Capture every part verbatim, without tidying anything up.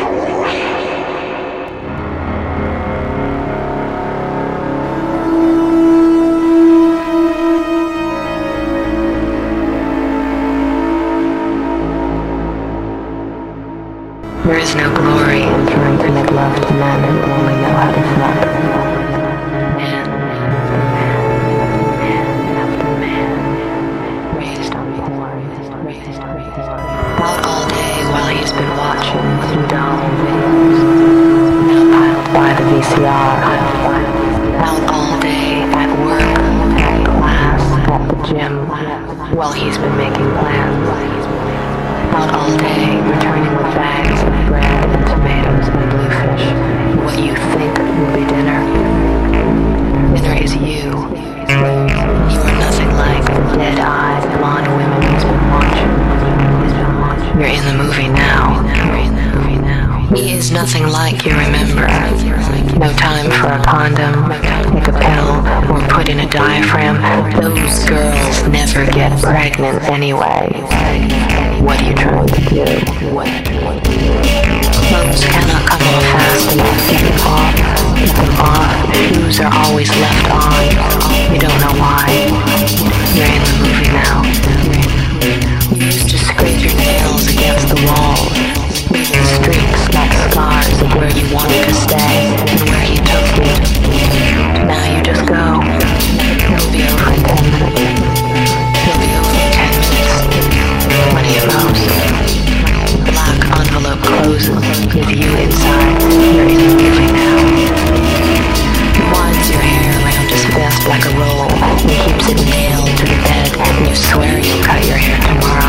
There is no glory in trying to make love to men who only know how to fuck. Man, after man, after man, raised on porn, raised on porn. Out all day while he's been watching two dollar videos, now piled by the V C R. Out all day at work, at class, at the gym, while he's been making plans. Out all day, returning with bags of bread and tomatoes and bluefish. What you think will be dinner. Dinner is you. You are nothing like the dead-eyed blonde women he's been watching. He's been watching. You're in the movie now. You're in the movie now. He is nothing like you remember. No time for a condom, take a pill, or put in a diaphragm. Those girls never get pregnant anyway. What are you trying to do? What? Clothes cannot come off fast enough. Get them off. Get them off. Shoes are always left on. You don't know why. You're in the movie now. You used to scrape your nails against the wall. Leaving streaks like scars of where you wanted to stay and where he took you. Now you just go. It'll be over in ten minutes. It'll be over in ten minutes. Plenty of those. Black envelope closes with you inside. You're in the movie now. He winds your hair around his vest like a roll and keeps it nailed to the bed. And you swear you'll cut your hair tomorrow.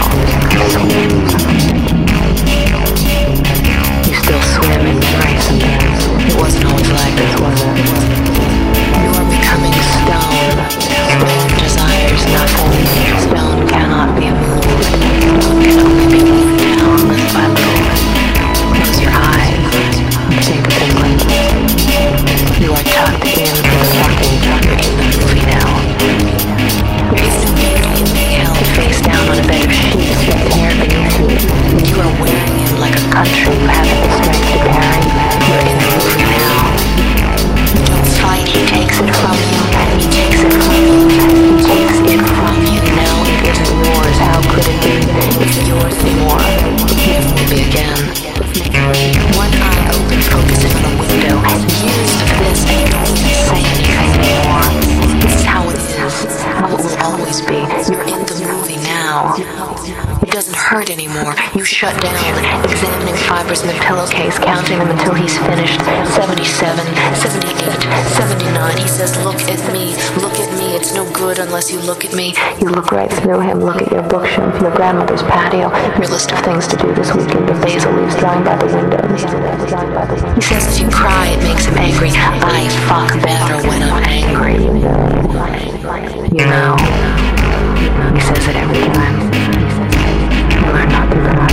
You still swim in memory sometimes. It wasn't always like this, was it? You are becoming stone. Stone desires nothing. Stone cannot be moved. Stone can only be moved down little by little. Close your eyes. Think of England. You are tucked in for the fucking. You're in the movie now. Raised in beauty and being held face down on a bed of sheets with hair beneath you. You are wearing him like a country you haven't the strength to carry. You're in the movie now. Don't fight, he takes it from you. He takes it from you. He takes it from you. Now it isn't yours. How could it be? It's yours anymore. It never will be again. One eye open, focusing on a window. Years of this, and you don't even say anything anymore. This is how it is. How it will always be. You're in the movie now. It doesn't hurt anymore. You shut down, examining fibers in the pillowcase, counting them until he's finished. seventy-seven, seventy-eight, seventy-nine. He says, look at me, look at me. It's no good unless you look at me. You look right through him. Look at your bookshelf, your grandmother's patio, your list of things to do this weekend, the basil leaves drying by the window. He says if you cry, it makes him angry. I fuck better when I'm angry, you know. You know. He says it every time. You learn not to cry.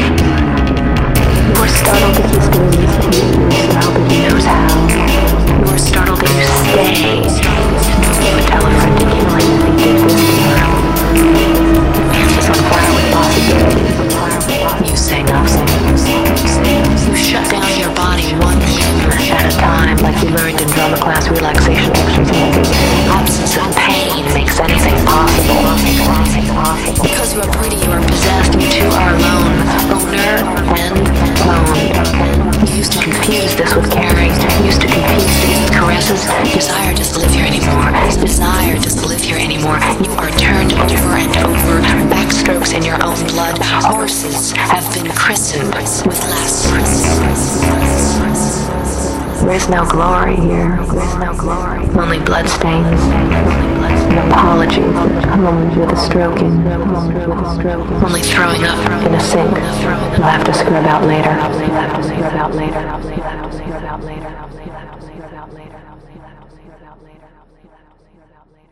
You are startled that he's doing this to you. You are startled that he knows how. You are startled that you stay. You would tell a friend to kill him if he did this to you. Your hands is on fire with possibilities. You say nothing. You shut down your body one limb at a time, like you learned in drama class relaxation exercises. Absence of pain makes anything possible. Because you are pretty, you are possessed, you two are alone. Owner and owned. You used to confuse this with caring. You used to confuse these with caresses. Desire doesn't live here anymore. Desire doesn't live here anymore. You are turned over and over. Backstrokes in your own blood. Horses have been christened with less. There is no glory here. There is no glory. Only bloodstains. An apology that comes with a stroking. Only throwing up in a sink. You'll have to scrub out later. You'll have to scrub out later. You'll have to scrub out later.